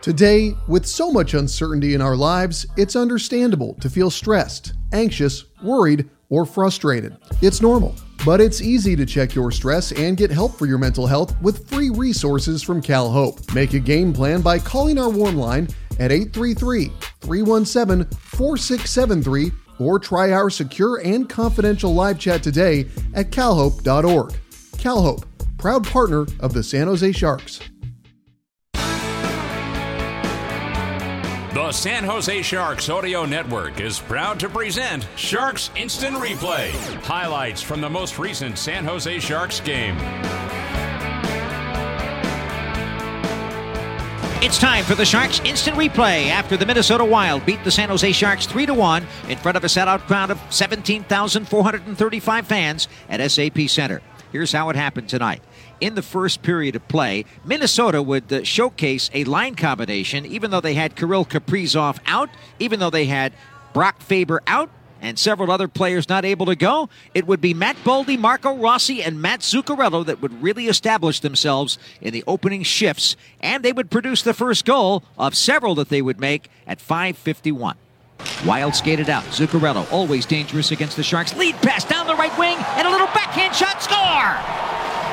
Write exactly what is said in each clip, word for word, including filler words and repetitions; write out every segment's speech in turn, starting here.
Today, with so much uncertainty in our lives, it's understandable to feel stressed, anxious, worried, or frustrated. It's normal, but it's easy to check your stress and get help for your mental health with free resources from CalHope. Make a game plan by calling our warm line at eight three three, three one seven, four six seven three or try our secure and confidential live chat today at cal hope dot org. CalHope, proud partner of the San Jose Sharks. The San Jose Sharks Audio Network is proud to present Sharks Instant Replay. Highlights from the most recent San Jose Sharks game. It's time for the Sharks Instant Replay after the Minnesota Wild beat the San Jose Sharks three to one in front of a sellout crowd of seventeen thousand four hundred thirty-five fans at S A P Center. Here's how it happened tonight. In the first period of play, Minnesota would uh, showcase a line combination, even though they had Kirill Kaprizov out, even though they had Brock Faber out, and several other players not able to go. It would be Matt Boldy, Marco Rossi, and Matt Zuccarello that would really establish themselves in the opening shifts, and they would produce the first goal of several that they would make at five fifty-one. Wild skated out. Zuccarello, always dangerous against the Sharks. Lead pass down the right wing, and a little backhand shot. Score!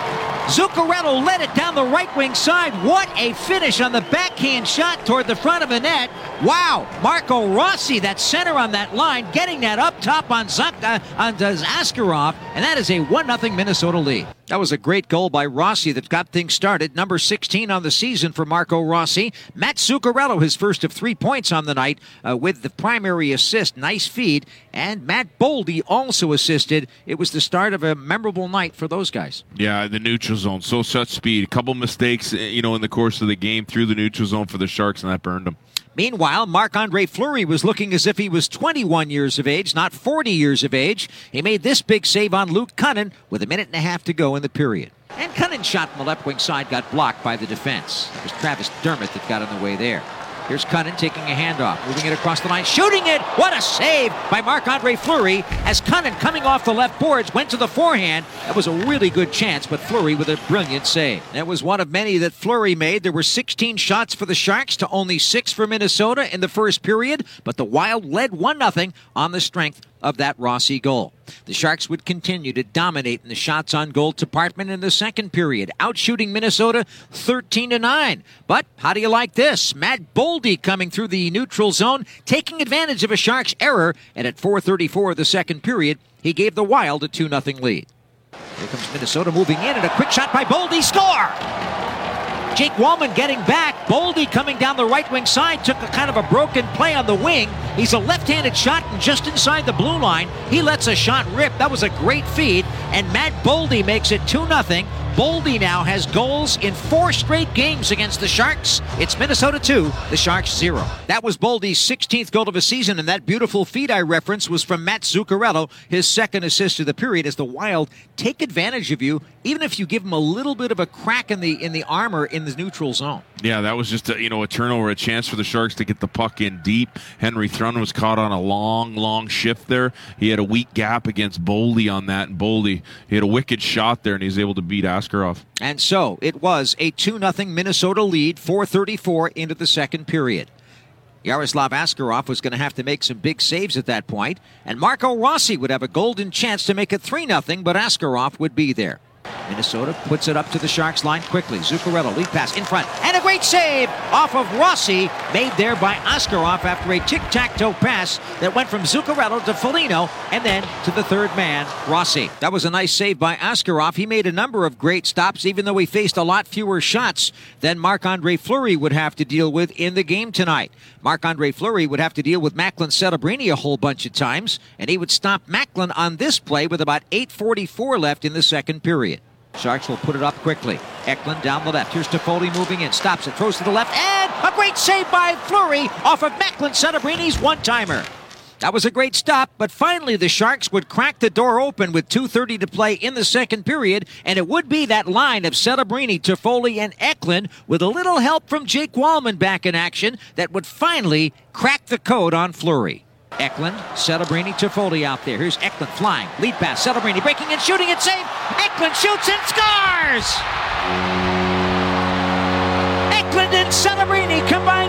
Zuccarello led it down the right wing side. What a finish on the backhand shot toward the front of the net. Wow. Marco Rossi, that center on that line, getting that up top on, Zuk, uh, on Askarov, and that is a one nothing Minnesota lead. That was a great goal by Rossi that got things started. Number sixteen on the season for Marco Rossi. Matt Zuccarello, his first of three points on the night uh, with the primary assist. Nice feed. And Matt Boldy also assisted. It was the start of a memorable night for those guys. Yeah, the neutral zone. So such speed. A couple mistakes, you know, in the course of the game through the neutral zone for the Sharks, and that burned them. Meanwhile, Marc-Andre Fleury was looking as if he was twenty-one years of age, not forty years of age. He made this big save on Luke Kunin with a minute and a half to go in the period. And Kunin's shot from the left wing side got blocked by the defense. It was Travis Dermott that got in the way there. Here's Kunin taking a handoff, moving it across the line, shooting it! What a save by Marc-Andre Fleury as Kunin, coming off the left boards, went to the forehand. That was a really good chance, but Fleury with a brilliant save. That was one of many that Fleury made. There were sixteen shots for the Sharks to only six for Minnesota in the first period, but the Wild led one nothing on the strength of that Rossi goal. The Sharks would continue to dominate in the shots on goal department in the second period, outshooting Minnesota thirteen to nine. But how do you like this? Matt Boldy coming through the neutral zone, taking advantage of a Sharks error, and at four thirty-four of the second period, he gave the Wild a two nothing lead. Here comes Minnesota moving in, and a quick shot by Boldy. Score! Jake Wallman getting back. Boldy coming down the right wing side, took a kind of a broken play on the wing. He's a left-handed shot, and just inside the blue line, he lets a shot rip. That was a great feed, and Matt Boldy makes it two nothing. Boldy now has goals in four straight games against the Sharks. It's Minnesota two, the Sharks zero. That was Boldy's sixteenth goal of the season, and that beautiful feed I referenced was from Matt Zuccarello, his second assist of the period, as the Wild take advantage of you, even if you give them a little bit of a crack in the in the armor in the neutral zone. Yeah, that was just a, you know, a turnover, a chance for the Sharks to get the puck in deep. Henry Thrun was caught on a long, long shift there. He had a weak gap against Boldy on that, and Boldy, he had a wicked shot there, and he was able to beat Askarov. And so it was a two nothing Minnesota lead, four thirty-four into the second period. Yaroslav Askarov was going to have to make some big saves at that point, and Marco Rossi would have a golden chance to make it three nothing, but Askarov would be there. Minnesota puts it up to the Sharks line quickly. Zuccarello, lead pass in front, and a great save off of Rossi, made there by Askarov after a tic-tac-toe pass that went from Zuccarello to Foligno, and then to the third man, Rossi. That was a nice save by Askarov. He made a number of great stops, even though he faced a lot fewer shots than Marc-Andre Fleury would have to deal with in the game tonight. Marc-Andre Fleury would have to deal with Macklin Celebrini a whole bunch of times, and he would stop Macklin on this play with about eight forty-four left in the second period. Sharks will put it up quickly. Eklund down the left. Here's Toffoli moving in. Stops it. Throws to the left. And a great save by Fleury off of Macklin Celebrini's one-timer. That was a great stop, but finally the Sharks would crack the door open with two thirty to play in the second period, and it would be that line of Celebrini, Toffoli, and Eklund with a little help from Jake Wallman back in action that would finally crack the code on Fleury. Eklund, Celebrini, Toffoli out there. Here's Eklund flying. Lead pass. Celebrini breaking and shooting it. Save. Eklund shoots and scores! Eklund and Celebrini combine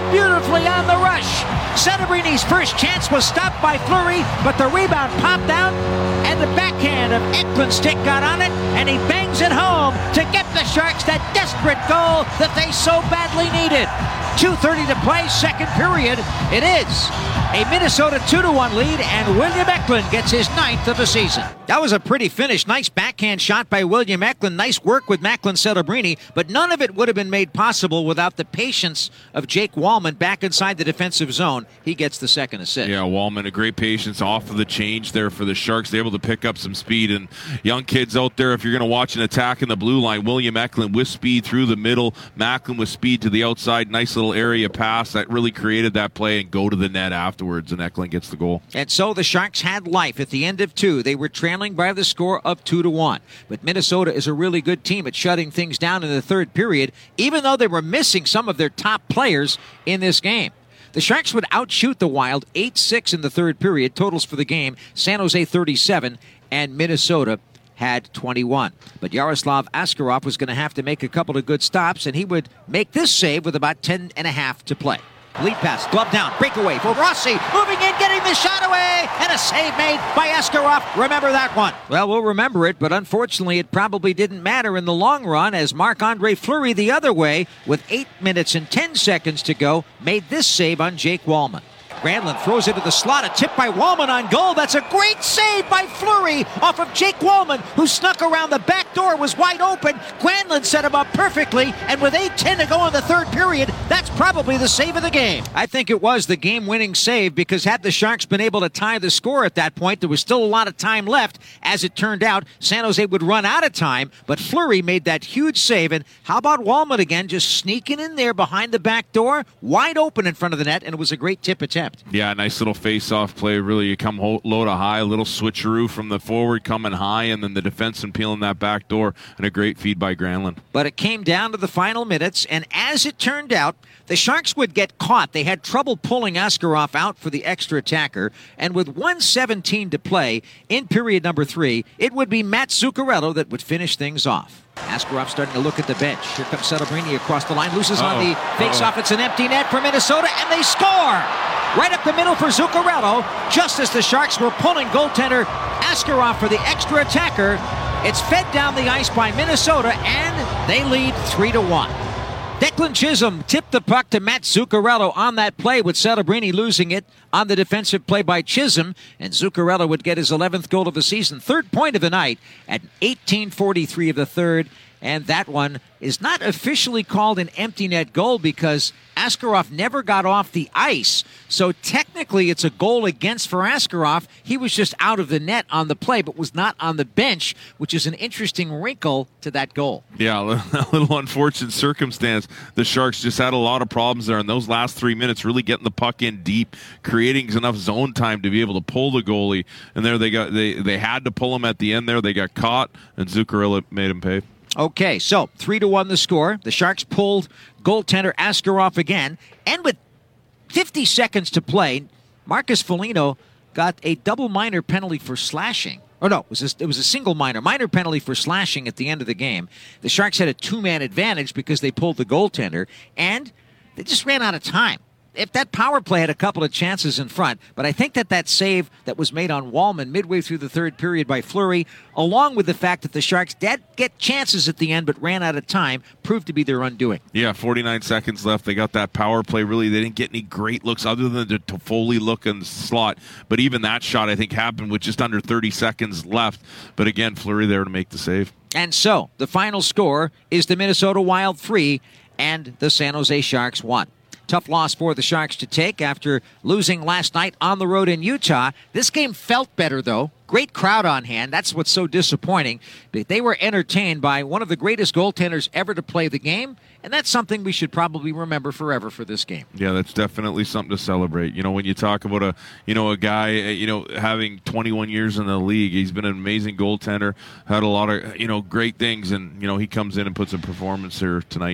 Settebrini's first chance was stopped by Fleury, but the rebound popped out, and the backhand of Eklund's stick got on it, and he bangs it home to get the Sharks that desperate goal that they so badly needed. two thirty to play, second period. It is a Minnesota two to one lead, and William Eklund gets his ninth of the season. That was a pretty finish. Nice backhand shot by William Eklund. Nice work with Macklin Celebrini, but none of it would have been made possible without the patience of Jake Wallman back inside the defensive zone. He gets the second assist. Yeah, Wallman, a great patience off of the change there for the Sharks. They're able to pick up some speed. And young kids out there, if you're going to watch an attack in the blue line, William Eklund with speed through the middle, Macklin with speed to the outside. Nice little area pass that really created that play, and go to the net afterwards, and Eklund gets the goal. And so the Sharks had life at the end of two. They were trailing by the score of two to one. But Minnesota is a really good team at shutting things down in the third period, even though they were missing some of their top players in this game. The Sharks would outshoot the Wild eight six in the third period. Totals for the game, San Jose thirty-seven and Minnesota had twenty-one. But Yaroslav Askarov was going to have to make a couple of good stops, and he would make this save with about ten and a half to play. Lead pass, glove down, breakaway for Rossi, moving in, getting the shot away, and a save made by Askarov. Remember that one? Well, we'll remember it, but unfortunately it probably didn't matter in the long run, as Marc-Andre Fleury the other way, with eight minutes and ten seconds to go, made this save on Jake Wallman. Granlund throws it to the slot, a tip by Wallman on goal. That's a great save by Fleury off of Jake Wallman, who snuck around the back door, was wide open. Granlund set him up perfectly, and with eight ten to go in the third period, that's probably the save of the game. I think it was the game-winning save, because had the Sharks been able to tie the score at that point, there was still a lot of time left. As it turned out, San Jose would run out of time, but Fleury made that huge save. And how about Wallman again, just sneaking in there behind the back door, wide open in front of the net, and it was a great tip attempt. Yeah, nice little face-off play. Really, you come low to high, a little switcheroo from the forward coming high, and then the defenseman peeling that back door, and a great feed by Granlund. But it came down to the final minutes, and as it turned out, the Sharks would get caught. They had trouble pulling Askarov out for the extra attacker, and with one seventeen to play in period number three, it would be Matt Zuccarello that would finish things off. Askarov starting to look at the bench. Here comes Celebrini across the line, loses Uh-oh. on the face-off. It's an empty net for Minnesota, and they score! Right up the middle for Zuccarello, just as the Sharks were pulling goaltender Askarov for the extra attacker. It's fed down the ice by Minnesota, and they lead three to one. Declan Chisholm tipped the puck to Matt Zuccarello on that play, with Celebrini losing it on the defensive play by Chisholm, and Zuccarello would get his eleventh goal of the season, third point of the night at eighteen forty-three of the third, and that one is not officially called an empty net goal because Askarov never got off the ice. So technically it's a goal against for Askarov. He was just out of the net on the play, but was not on the bench, which is an interesting wrinkle to that goal. Yeah, a little unfortunate circumstance. The Sharks just had a lot of problems there in those last three minutes, really getting the puck in deep, creating enough zone time to be able to pull the goalie. And there they got they, they had to pull him at the end there. They got caught, and Zuccarello made him pay. Okay, so three to one the score. The Sharks pulled goaltender Askarov again, and with fifty seconds to play, Marcus Foligno got a double minor penalty for slashing. Oh no, it was a, it was a single minor minor penalty for slashing at the end of the game. The Sharks had a two-man advantage because they pulled the goaltender, and they just ran out of time. If that power play had a couple of chances in front, but I think that that save that was made on Wallman midway through the third period by Fleury, along with the fact that the Sharks did get chances at the end but ran out of time, proved to be their undoing. Yeah, forty-nine seconds left. They got that power play. Really, they didn't get any great looks other than the Toffoli look in the slot. But even that shot, I think, happened with just under thirty seconds left. But again, Fleury there to make the save. And so, the final score is the Minnesota Wild three and the San Jose Sharks one. Tough loss for the Sharks to take after losing last night on the road in Utah. This game felt better, though. Great crowd on hand. That's what's so disappointing. But they were entertained by one of the greatest goaltenders ever to play the game, and that's something we should probably remember forever for this game. Yeah, that's definitely something to celebrate. You know, when you talk about a, you know, a guy, you know, having twenty-one years in the league, he's been an amazing goaltender, had a lot of, you know, great things, and, you know, he comes in and puts a performance here tonight, and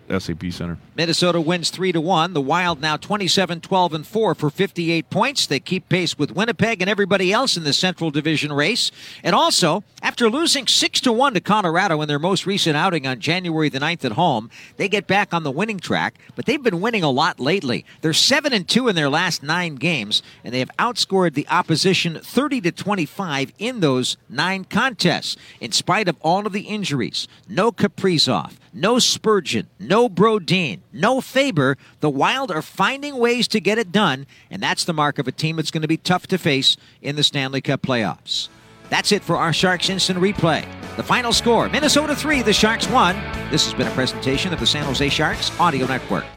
S A P Center. Minnesota wins three to one. The Wild now twenty-seven, twelve, and four for fifty-eight points. They keep pace with Winnipeg and everybody else in the Central Division race. And also, after losing six to one to Colorado in their most recent outing on January the ninth at home, they get back on the winning track, but they've been winning a lot lately. They're seven and two in their last nine games, and they have outscored the opposition thirty to twenty-five in those nine contests, in spite of all of the injuries. No Kaprizov, no Spurgeon, no Brodin, no Faber. The Wild are finding ways to get it done, and that's the mark of a team that's going to be tough to face in the Stanley Cup playoffs. That's it for our Sharks Instant Replay. The final score, Minnesota three, the Sharks one. This has been a presentation of the San Jose Sharks Audio Network.